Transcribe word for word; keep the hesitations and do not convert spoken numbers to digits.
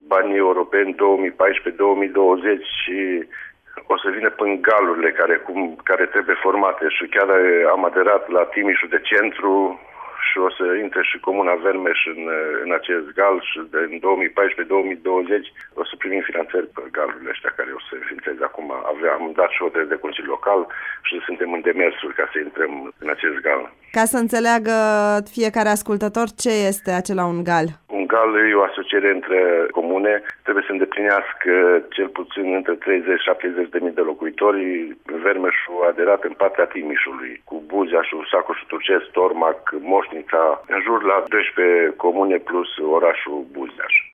banii europeni două mii paisprezece două mii douăzeci și o să vină până galurile care, cum, care trebuie formate și chiar am aderat la Timișul de centru și o să intre și Comuna Vermeș în, în acest gal și de, în două mii paisprezece două mii douăzeci o să primim finanțări pe galurile ăștia care o să înființeze acum. Avea, am dat și hotărâre de Consiliu Local și suntem în demersuri ca să intrăm în acest gal. Ca să înțeleagă fiecare ascultător, ce este acela un gal? Un gal e o asociere între comune, trebuie să îndeplinească cel puțin între treizeci și șaptezeci de mii de locuitori. Vermeșul a aderat în partea Timișului, cu Buzeașul, Sacoșul Turcesc, Tormac, Moșnița, în jur la doisprezece comune plus orașul Buzeaș.